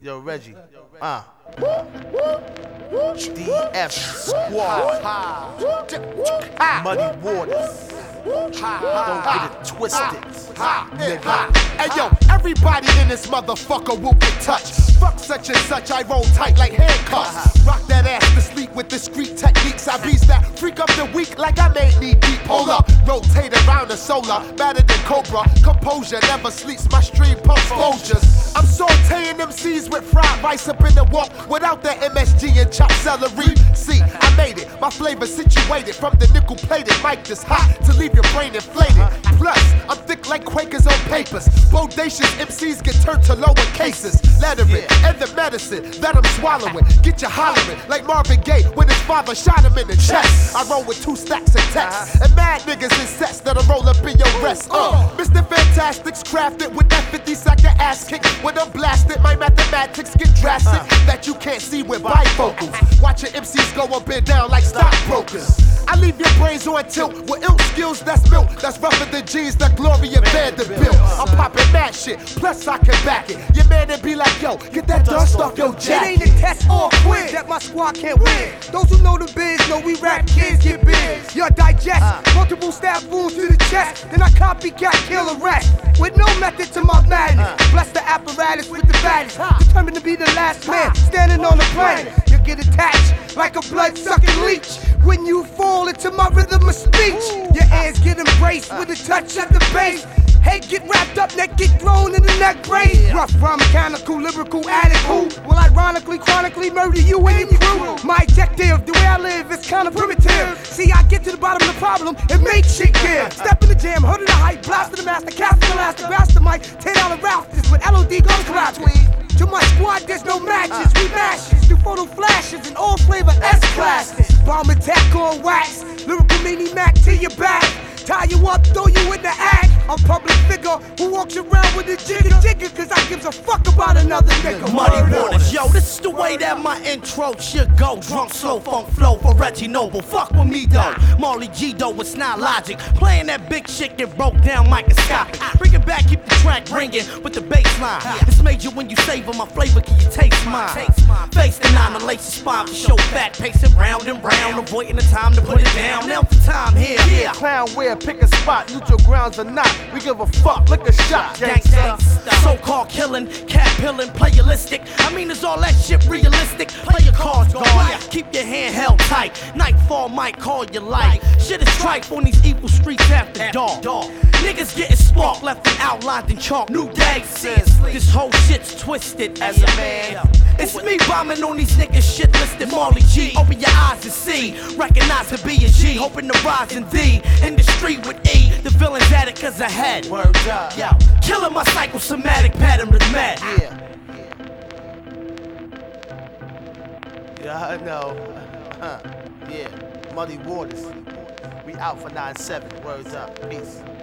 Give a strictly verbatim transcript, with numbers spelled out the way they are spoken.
Yo, Reggie. Uh. D F Squad. Muddy Waters. Don't get it twisted. Nigga. Hey yo, everybody in this motherfucker will get touched. Fuck such and such, I roll tight like handcuffs. Rock that ass to sleep with discreet techniques. I beast that freak up the weak like I made knee deep. Hold up, rotate around the solar, better than Cobra. Composure never sleeps, my stream pumps Folgers. I'm sauteing M Cs with fried rice up in the walk without that M S G and chopped celery. See, I made it, my flavor situated from the nickel plated mic that's hot to leave your brain inflated. Plus, I'm thick like Quakers on papers. Bodacious M Cs get turned to lower cases. Lettering and the medicine that I'm swallowing. Get you hollering like Marvin Gaye when his father shot him in the chest. I roll with two stacks of text and mad niggas in sets that'll roll up in your rest. Uh, Mister Fantastic's crafted with that fifty second ass kick. When I'm blasted, my mathematics get drastic that you can't see with bifocals. Watch your M Cs go up and down like stockbrokers. I leave your brains on tilt with ill skills that's built. That's rougher than jeans that Gloria Vanderbilt. I'm popping mad shit, plus I can back it. Your man then be like, yo, get that dust off your jacket. It ain't a test or a quiz that my squad can't win. Those who know the biz know we rap kids get big. Y'all digest multiple stab wounds to the chest. Then I copycat, kill, arrest. With no method to my madness. Bless the apparatus with the baddest. Determined to be the last man standing on the planet. You get attached like a blood-sucking leech when you fall into my rhythm of speech. Your ears get embraced with a touch of the bass. Head get wrapped up, neck get thrown in the neck brace. Rough, rhyme, mechanical, lyrical addict who will ironically, chronically murder you and your crew. My objective, the way I live, is kinda primitive. See, I get to the bottom of the problem and make shit give. Step in the jam, heard of the hype, blast of the master, cast the last, the bastard mic, ten dollar Ralph, this with L O D goes collapse. To my squad, there's no matches, we mashes, do photo flashes and all flavor S-classes. Bomb attack on wax, lyrical mini Mac to your back. Tie you up, throw you in the act. I'm public figure who walks around with a jigger jigger cause I gives a fuck about another nigga. Muddy Waters, yo, this is the way that my intro should go. Drunk, slow, funk flow for Reggie Noble. Fuck with me though, Marley G though, it's not logic. Playing that big shit get broke down microscopic. Bring it back, keep the track ringing with the bass line. It's major when you savor my flavor, can you taste mine? Face the nine, the lace spine for show fat. Pacing round and round, avoiding the time to put it down. Now for time here, yeah. Clown wear, pick a spot, neutral grounds or not. We give a fuck, lick a shot, gangsta. So-called killing, cat pilling, playalistic. I mean, is all that shit realistic? Play your cards, guard. Keep your hand held tight. Nightfall might call your light. Shit is tripe on these evil streets after dark. Niggas getting sparked, left and outlined in chalk. New day says this whole shit's twisted. As a man, it's me bombing on these niggas shit listed. Marley G, open your eyes and see. Recognize the B and G, hoping to rise in D. In the street with E, the villain's at it cause I had. Word up. Yo, killing my psychosomatic pattern with mad. Yeah. Yeah, I know. Huh. Yeah. Muddy Waters. We out for nine seven. Words up. Peace.